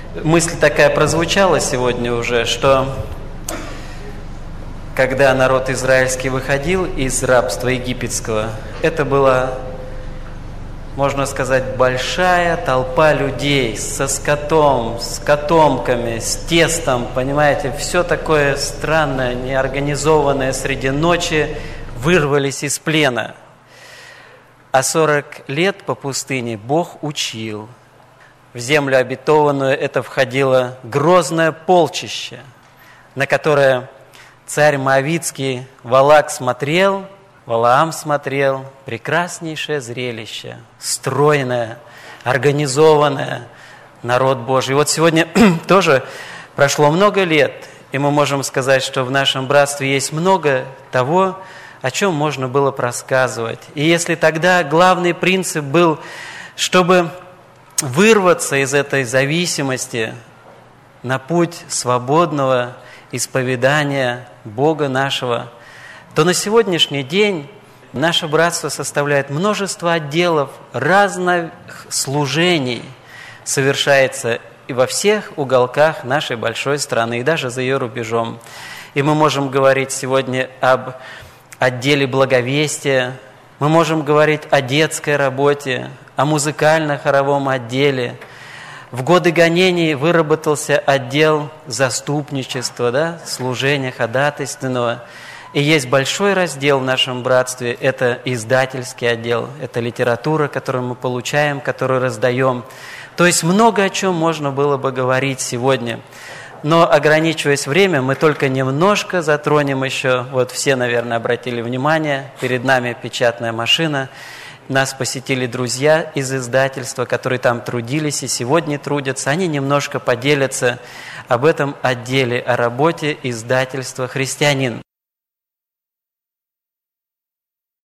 Мысль такая прозвучала сегодня уже, что когда народ израильский выходил из рабства египетского, это была, можно сказать, большая толпа людей со скотом, с котомками, с тестом, понимаете, все такое странное, неорганизованное, среди ночи вырвались из плена. А 40 лет по пустыне Бог учил. В землю обетованную это входило грозное полчище, на которое царь Моавитский Валаам смотрел, прекраснейшее зрелище, стройное, организованное, народ Божий. И вот сегодня тоже прошло много лет, и мы можем сказать, что в нашем братстве есть много того, о чем можно было рассказывать. И если тогда главный принцип был, чтобы вырваться из этой зависимости на путь свободного исповедания Бога нашего, то на сегодняшний день наше братство составляет множество отделов, разных служений совершается и во всех уголках нашей большой страны, и даже за ее рубежом. И мы можем говорить сегодня об отделе благовестия, мы можем говорить о детской работе, о музыкально-хоровом отделе. В годы гонений выработался отдел заступничества, служения ходатайственного. И есть большой раздел в нашем братстве, это издательский отдел, это литература, которую мы получаем, которую раздаем. То есть много о чем можно было бы говорить сегодня. Но, ограничиваясь временем, мы только немножко затронем еще. Вот все, наверное, обратили внимание, перед нами печатная машина. Нас посетили друзья из издательства, которые там трудились и сегодня трудятся. Они немножко поделятся об этом отделе, о работе издательства «Христианин».